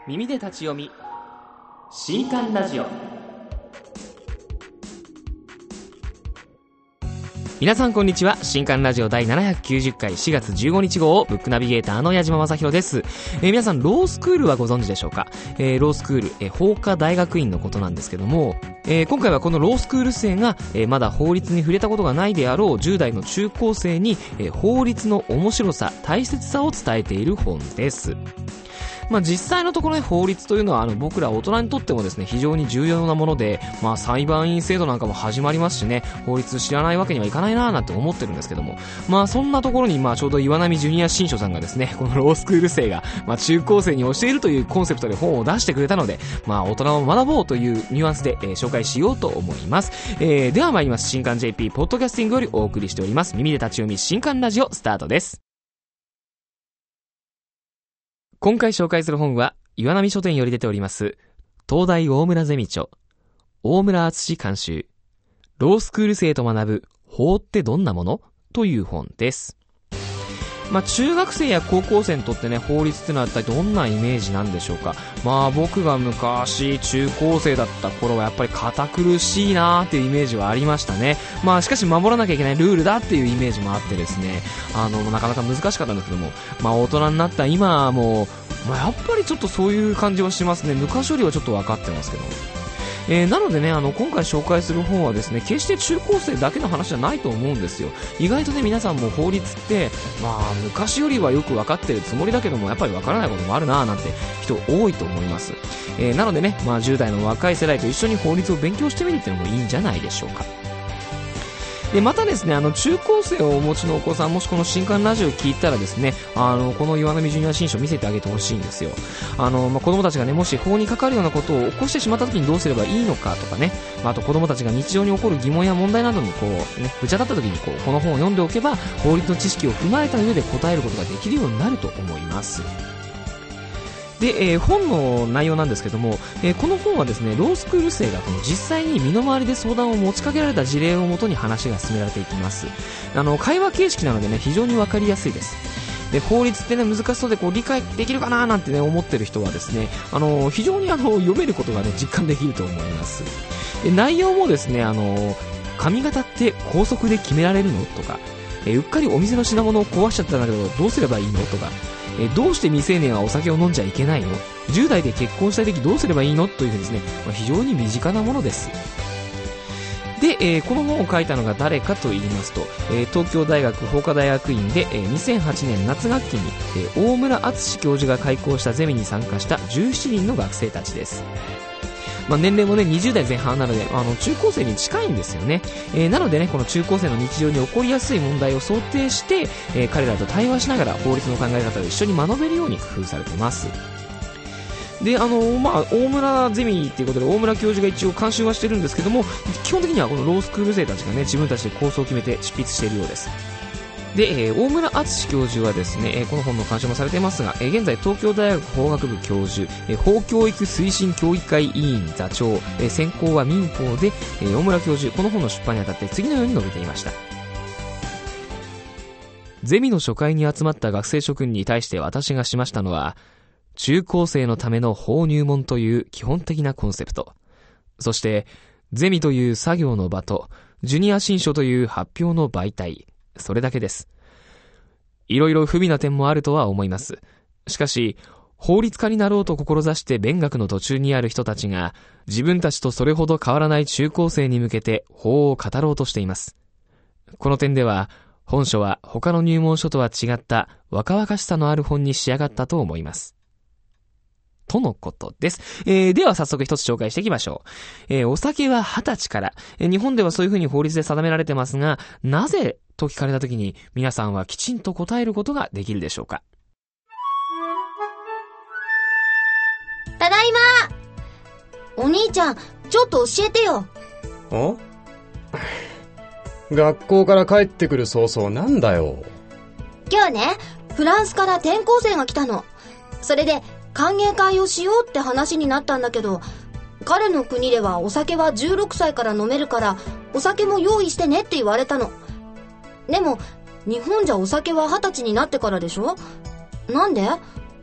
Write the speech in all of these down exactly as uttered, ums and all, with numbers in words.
耳で立ち読み新刊ラジオ。皆さんこんにちは。新刊ラジオ第ななひゃくきゅうじゅっかいしがつじゅうごにち号ブックナビゲーターの矢島正宏です。えー、皆さんロースクールはご存知でしょうか。えー、ロースクール、えー、法科大学院のことなんですけども、えー、今回はこのロースクール生が、えー、まだ法律に触れたことがないであろうじゅう代の中高生に、えー、法律の面白さ大切さを伝えている本です。まあ、実際のところね、法律というのはあの僕ら大人にとってもですね、非常に重要なもので、まあ裁判員制度なんかも始まりますしね、法律知らないわけにはいかないなーなんて思ってるんですけども、まあそんなところにまあちょうど岩波ジュニア新書さんがですね、このロースクール生がまあ中高生に教えるというコンセプトで本を出してくれたので、まあ大人を学ぼうというニュアンスで、えー、紹介しようと思います。えー、では参ります。新刊 ジェーピー ポッドキャスティングよりお送りしております耳で立ち読み新刊ラジオスタートです。今回紹介する本は岩波書店より出ております東大大村ゼミ著大村敦監修ロースクール生と学ぶ法ってどんなものという本です。まあ中学生や高校生にとってね、法律ってのは一体どんなイメージなんでしょうか。まあ僕が昔中高生だった頃はやっぱり堅苦しいなーっていうイメージはありましたね。まあしかし守らなきゃいけないルールだっていうイメージもあってですね、あのなかなか難しかったんですけども、まあ大人になった今はもう、まあ、やっぱりちょっとそういう感じはしますね。昔よりはちょっと分かってますけど、えー、なのでね、あの今回紹介する本はですね、決して中高生だけの話じゃないと思うんですよ。意外とね、皆さんも法律ってまあ昔よりはよく分かってるつもりだけども、やっぱり分からないこともあるなーなんて人多いと思います。えー、なのでね、まあじゅう代の若い世代と一緒に法律を勉強してみるっていうのもいいんじゃないでしょうか。でまたですね、あの中高生をお持ちのお子さん、もしこの新刊ラジオを聞いたらですね、あのこの岩波ジュニア新書見せてあげてほしいんですよ。あの、まあ、子供たちがね、もし法にかかるようなことを起こしてしまった時にどうすればいいのかとかね、あと子供たちが日常に起こる疑問や問題などにこうね、ぶち当たった時にこうこの本を読んでおけば法律の知識を踏まえた上で答えることができるようになると思います。で、えー、本の内容なんですけども、えー、この本はですね、ロースクール生がこの実際に身の回りで相談を持ちかけられた事例をもとに話が進められていきます。あの会話形式なのでね、非常にわかりやすいです。で法律ってね、難しそうでこう理解できるかななんてね思ってる人はですね、あの非常にあの読めることがね実感できると思います。で内容もですね、あの髪型って高速で決められるのとか、えうっかりお店の品物を壊しちゃったんだけどどうすればいいのとか、えどうして未成年はお酒を飲んじゃいけないの、じゅう代で結婚したい時どうすればいいのというふうにですね、まあ、非常に身近なものです。で、えー、この本を書いたのが誰かと言いますと、えー、東京大学法科大学院で、えー、にせんはちねん夏学期に、えー、大村敦教授が開講したゼミに参加したじゅうしちにんの学生たちです。まあ、年齢もねにじゅう代前半なので、あの中高生に近いんですよね。えー、なのでね、この中高生の日常に起こりやすい問題を想定して、えー、彼らと対話しながら法律の考え方を一緒に学べるように工夫されています。で、あのまあ大村ゼミということで大村教授が一応監修はしてるんですけども、基本的にはこのロースクール生たちがね自分たちで構想を決めて執筆しているようです。で、えー、大村敦教授はですね、えー、この本の監修もされていますが、えー、現在東京大学法学部教授、えー、法教育推進協議会委員座長、えー、専攻は民法で、えー、大村教授この本の出版にあたって次のように述べていました。ゼミの初回に集まった学生諸君に対して私がしましたのは、中高生のための法入門という基本的なコンセプト、そしてゼミという作業の場とジュニア新書という発表の媒体、それだけです。いろいろ不備な点もあるとは思います。しかし法律家になろうと志して勉学の途中にある人たちが自分たちとそれほど変わらない中高生に向けて法を語ろうとしています。この点では本書は他の入門書とは違った若々しさのある本に仕上がったと思います。とのことです。えー、では早速一つ紹介していきましょう。えー、お酒は二十歳から、えー、日本ではそういうふうに法律で定められてますが、なぜと聞かれたときに皆さんはきちんと答えることができるでしょうか。 ただいま。お兄ちゃん、ちょっと教えてよ。 あ？学校から帰ってくる早々なんだよ。 今日ね、フランスから転校生が来たの。それで歓迎会をしようって話になったんだけど、彼の国ではお酒はじゅうろくさいから飲めるからお酒も用意してねって言われたの。でも日本じゃお酒ははたちになってからでしょ。なんで？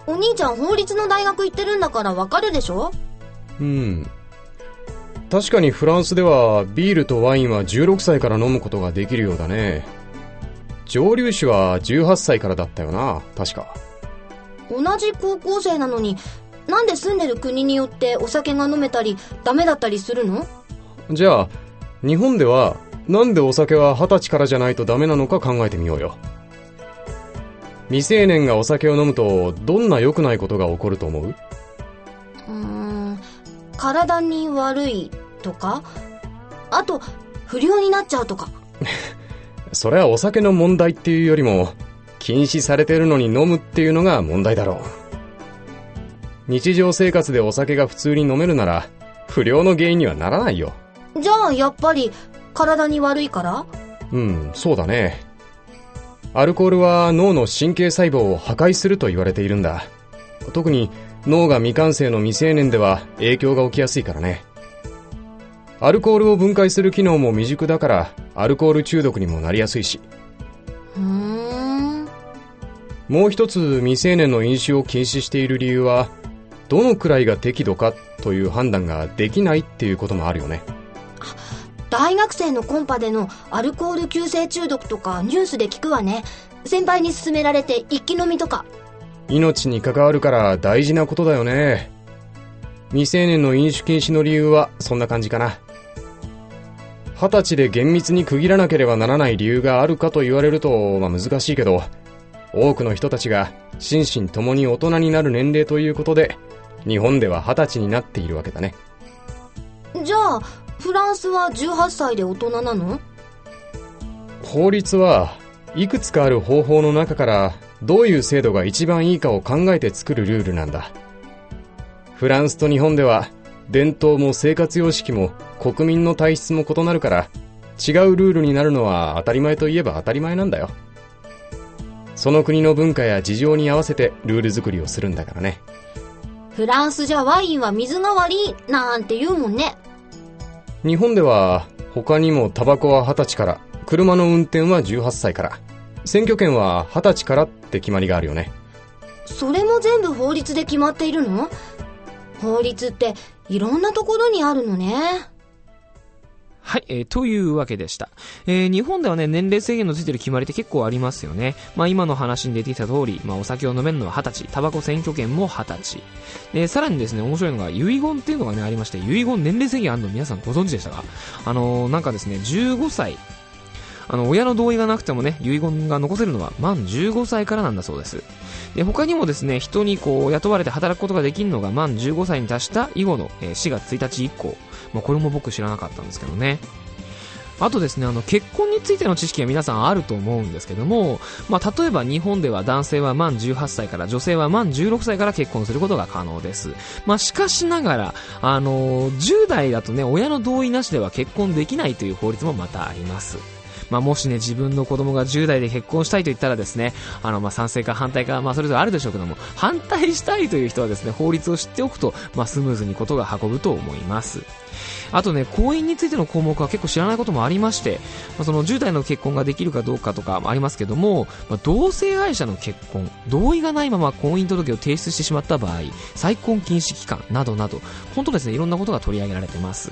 お兄ちゃん法律の大学行ってるんだからわかるでしょ？ うん。確かにフランスではビールとワインはじゅうろくさいから飲むことができるようだね。蒸留酒はじゅうはっさいからだったよな、確か。 同じ高校生なのに、なんで住んでる国によってお酒が飲めたりダメだったりするの？ じゃあ日本ではなんでお酒は二十歳からじゃないとダメなのか考えてみようよ。未成年がお酒を飲むとどんな良くないことが起こると思う？うーん、体に悪いとか、あと不良になっちゃうとか。 それはお酒の問題っていうよりも、禁止されてるのに飲むっていうのが問題だろう。日常生活でお酒が普通に飲めるなら不良の原因にはならないよ。 じゃあやっぱり体に悪いから？ うん、そうだね。アルコールは脳の神経細胞を破壊すると言われているんだ。特に脳が未完成の未成年では影響が起きやすいからね。アルコールを分解する機能も未熟だからアルコール中毒にもなりやすいし。 ふーん。 もう一つ未成年の飲酒を禁止している理由は、どのくらいが適度かという判断ができないっていうこともあるよね。 大学生のコンパでのアルコール急性中毒とかニュースで聞くわね。先輩に勧められて一気飲みとか。 命に関わるから大事なことだよね。未成年の飲酒禁止の理由はそんな感じかな。二十歳で厳密に区切らなければならない理由があるかと言われると、まあ、難しいけど、多くの人たちが心身ともに大人になる年齢ということで、日本では二十歳になっているわけだね。 じゃあフランスはじゅうはっさいで大人なの？ 法律はいくつかある方法の中からどういう制度が一番いいかを考えて作るルールなんだ。フランスと日本では伝統も生活様式も国民の体質も異なるから、違うルールになるのは当たり前といえば当たり前なんだよ。その国の文化や事情に合わせてルール作りをするんだからね。 フランスじゃワインは水代わりなんて言うもんね。 日本では他にもタバコは二十歳から、車の運転はじゅうはっさいから、選挙権は二十歳からって決まりがあるよね。 それも全部法律で決まっているの？法律っていろんなところにあるのね。 はい、えー、というわけでした。えー、日本ではね、年齢制限のついてる決まりって結構ありますよね。まあ今の話に出てきた通り、まあお酒を飲めるのは二十歳、タバコ選挙権も二十歳。で、さらにですね、面白いのが遺言っていうのがね、ありまして、遺言年齢制限あるの皆さんご存知でしたか？あのー、なんかですね、じゅうごさい、あの、親の同意がなくてもね、遺言が残せるのは満じゅうごさいからなんだそうです。で、他にもですね、人にこう、雇われて働くことができるのが満じゅうごさいに達した以後の、えー、しがつついたち以降。まあ、これも僕知らなかったんですけどね。あとですね、あの、結婚についての知識は皆さんあると思うんですけども、まあ、例えば日本では男性は満じゅうはっさいから、女性は満じゅうろくさいから結婚することが可能です。まあ、しかしながら、あのー、じゅうだいだとね、親の同意なしでは結婚できないという法律もまたあります。まあ、もしね、自分の子供がじゅうだいで結婚したいと言ったらですね、あの、まあ、賛成か反対か、まあ、それぞれあるでしょうけども、反対したいという人はですね、法律を知っておくと、まあ、スムーズにことが運ぶと思います。あとね、婚姻についての項目は結構知らないこともありまして、まあ、そのじゅう代の結婚ができるかどうかとかもありますけども、まあ、同性愛者の結婚、同意がないまま婚姻届を提出してしまった場合、再婚禁止期間などなど、本当ですね、いろんなことが取り上げられてます。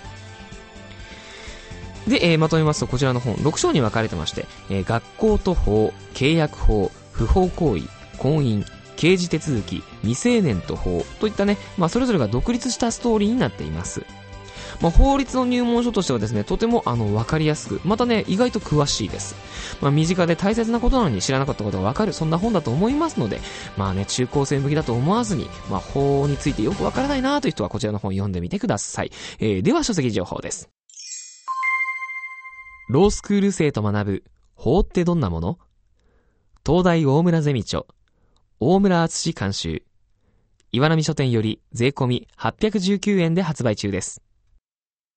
で、えー、まとめますとこちらの本ろく章に分かれてまして、えー、学校と法、契約法、不法行為、婚姻、刑事手続き、未成年と法といったね、まあ、それぞれが独立したストーリーになっています。まあ、法律の入門書としてはですね、とてもあの分かりやすく、またね、意外と詳しいです。まあ、身近で大切なことなのに知らなかったことが分かる、そんな本だと思いますので、まあね、中高生向きだと思わずに、まあ、法についてよく分からないなという人はこちらの本読んでみてください。えー、では書籍情報です。ロースクール生と学ぶ法ってどんなもの？東大大村ゼミ著、大村敦監修、岩波書店より税込みはっぴゃくじゅうきゅうえんで発売中です。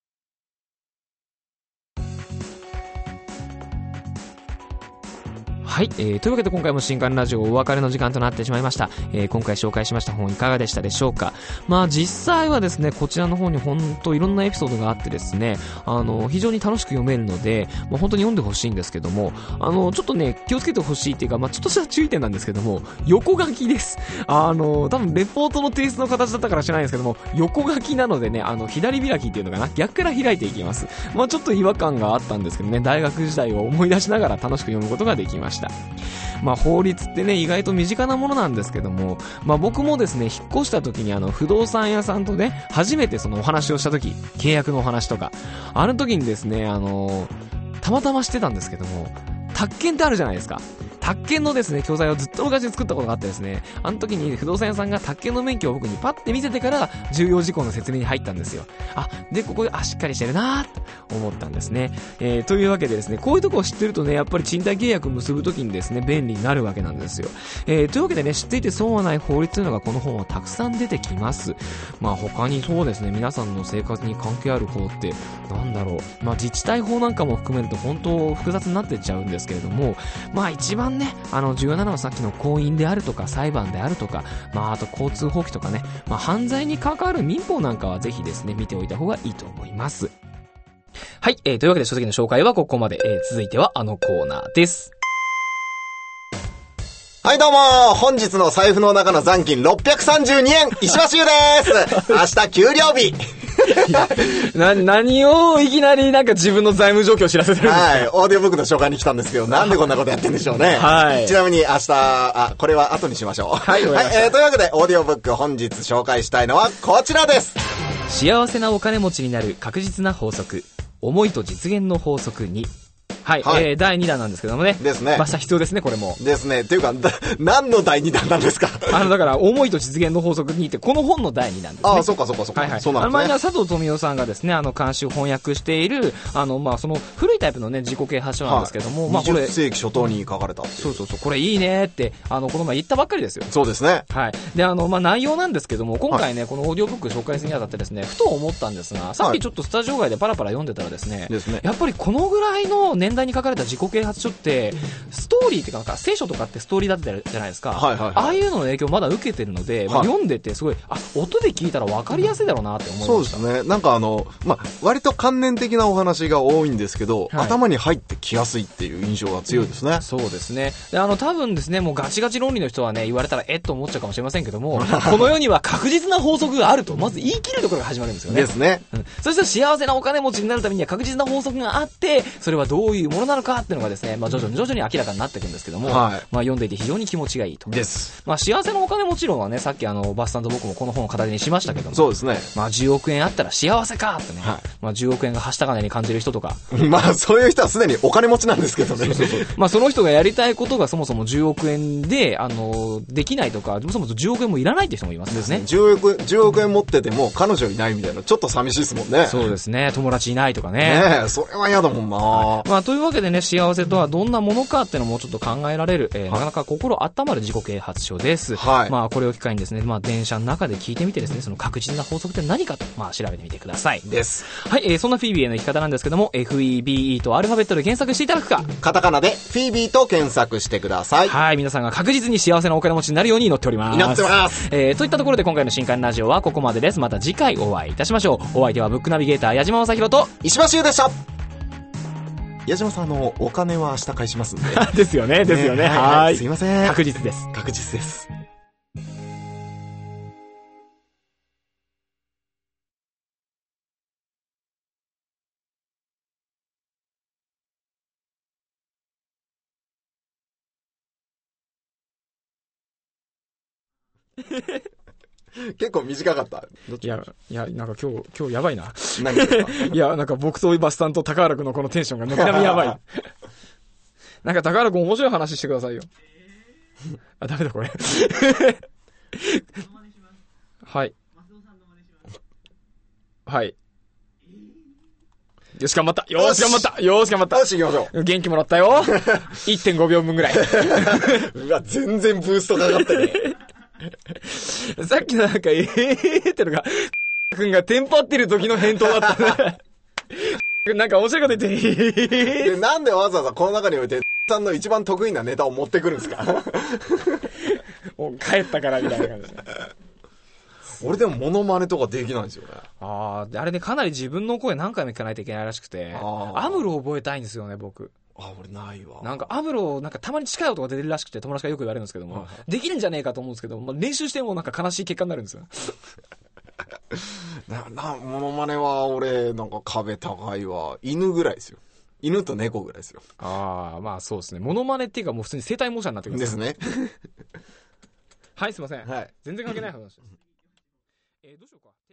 ははい、えー、というわけで今回も新刊ラジオお別れの時間となってしまいました。えー、今回紹介しました本いかがでしたでしょうか。まあ実際はですね、こちらの方に本当いろんなエピソードがあってですね、あの非常に楽しく読めるので、まあ、本当に読んでほしいんですけども、あのちょっとね気をつけてほしいっていうか、まあちょっとした注意点なんですけども、横書きです。あの多分レポートの提出の形だったから知らないんですけども、横書きなのでね、あの左開きっていうのかな、逆から開いていきます。まあちょっと違和感があったんですけどね、大学時代を思い出しながら楽しく読むことができました。まあ法律ってね意外と身近なものなんですけども、まあ僕もですね引っ越した時にあの不動産屋さんとね初めてそのお話をした時、契約のお話とか、あの時にですねあのたまたましてたんですけども、宅建ってあるじゃないですか。宅建のですね教材をずっと昔に作ったことがあってですね、あの時に不動産屋さんが宅建の免許を僕にパッて見せてから重要事項の説明に入ったんですよ。あ、でここであしっかりしてるなーと思ったんですね。えー、というわけでですね、こういうとこを知ってるとねやっぱり賃貸契約を結ぶ時にですね便利になるわけなんですよ。えー、というわけでね、知っていて損はない法律というのがこの本はたくさん出てきます。まあ他にそうですね、皆さんの生活に関係ある法ってなんだろう、まあ自治体法なんかも含めると本当複雑になってっちゃうんですけれども、まあ一番ねあの重要なのはさっきの婚姻であるとか裁判であるとか、まああと交通法規とかね、まあ犯罪に関わる民法なんかはぜひですね見ておいた方がいいと思います。はい、えー、というわけで書籍の紹介はここまで、えー、続いてはあのコーナーです。 はいどうも、本日の財布の中の残金ろっぴゃくさんじゅうにえん、石橋優です。明日給料日。 な、何をいきなりなんか自分の財務状況を知らせてるんですか。 はい、オーディオブックの紹介に来たんですけど、なんでこんなことやってんでしょうね。 はい。 ちなみに明日、あ、これは後にしましょう。 はい、 はい、えー、というわけで、オーディオブック本日紹介したいのはこちらです。 幸せなお金持ちになる確実な法則、思いと実現の法則に。はい、はい、えー、だいにだんなんですけどもね。 ですね。 まあ、必要ですね、これも。 ですね。っていうか、だ何のだいにだんなんですか。 あの、だから、思いと実現の法則にって、この本のだいにだんですね。 ああ、そうかそうかそうか。はいはい。そうなんですね。 あの前には佐藤富夫さんがですね、あの、監修翻訳している、あの、まあ、その、古いタイプのね、自己啓発書なんですけども、はい、まあ、これ。 にじゅっせいき初頭に書かれた。 そうそうそう、これいいねって、あの、この前言ったばっかりですよ。 そうですね。 はい。で、あの、まあ、内容なんですけども、今回ね、はい、このオーディオブック紹介するにあたってですね、ふと思ったんですが、さっきちょっとスタジオ外でパラパラ読んでたらですね、ですね。やっぱりこのぐらいの年代に書かれた自己啓発書ってストーリーっていうか、なんか聖書とかってストーリーだったじゃないですか、はいはいはい、ああいうのの影響まだ受けてるので、まあ、読んでてすごい、あ、音で聞いたら分かりやすいだろうなって思いました。 そうですね。なんかあの、まあ、割と観念的なお話が多いんですけど、はい、頭に入ってきやすいっていう印象が強いですね、うん、 そうですね。で、あの多分ですね、もうガチガチ論理の人はね言われたらえっと思っちゃうかもしれませんけどもこの世には確実な法則があるとまず言い切るところが始まるんですよね。 ですね、 うん、そして幸せなお金持ちになるためには確実な法則があって、それはどういうものなのかっていうのがですね、まあ、徐々に徐々に明らかになっていくんですけども、はい、まあ、読んでいて非常に気持ちがいいと。 です。 まあ、幸せなお金持ち論はね、さっきあのバスさんと僕もこの本を片手にしましたけども、 そうですね。 まあ、じゅうおくえんあったら幸せかってね、はい、まあ、じゅうおくえんがはした金に感じる人とかまあそういう人はすでにお金持ちなんですけどね。そうそうそう。 まあその人がやりたいことがそもそもじゅうおくえんであのできないとか、そもそもじゅうおくえんもいらないって人もいますですね。 じゅうおくえん、じゅうおくえん持ってても彼女いないみたいな、ちょっと寂しいですもんね。 そうですね。友達いないとかね。 ねえ、それは嫌だもんな、はい、 まあというわけでね、幸せとはどんなものかっていうのもちょっと考えられる、えー、なかなか心温まる自己啓発書です。はい。まあこれを機会にですね、まあ電車の中で聞いてみてですね、その確実な法則って何かと、まあ調べてみてください。 です。 はい、えー、そんなフィービーへの生き方なんですけども、エフイービーイー とアルファベットで検索していただくか、 カタカナでフィービーと検索してください。 はい、皆さんが確実に幸せなお金持ちになるように祈っております。 祈ってます。 えー、といったところで今回の新刊ラジオはここまでです。また次回お会いいたしましょう。お相手はブックナビゲーター矢島正宏と石橋優でした。矢島さん、あのお金は明日返しますんでですよね、ですよね、ね、はい、はい、 すいません。 確実です。 確実です。結構短かった。 いや、いや、なんか今日、今日やばいな。 何ですかいや、なんか僕とバスさんと高原くんのこのテンションが軒並みやばい。なんか高原くん面白い話してくださいよ。あ、ダメだこれ。はい。はい。よし、頑張った。よし、頑張った。よし、頑張った。 よし、行きましょう。元気もらったよ。いってんごびょうぶんぐらい。 うわ、全然ブーストかかったね。 さっきのなんか、えーってのが、くんがテンパってる時の返答だったね。なんか面白いこと言って、えー、 なんでわざわざこの中に置いて、 さんの一番得意なネタを持ってくるんですか？ もう帰ったからみたいな感じで。 俺でもモノマネとかできないんですよね。 ああ、あれね、かなり自分の声何回も聞かないといけないらしくて、アムロを覚えたいんですよね、僕。 あ、俺ないわ。 なんかアムロ、なんかたまに近い音が出てるらしくて、友達がよく言われるんですけども、はい、できるんじゃねえかと思うんですけど、まあ、練習してもなんか悲しい結果になるんですよ。 な、な、モノマネは俺、なんか壁高いわ。犬ぐらいですよ。犬と猫ぐらいですよ。 ああ、まあそうですね。モノマネっていうかもう普通に生体模写になってくるんですね。 はい、すいません。 はい。 全然関係ない話です。えー、どうしようか。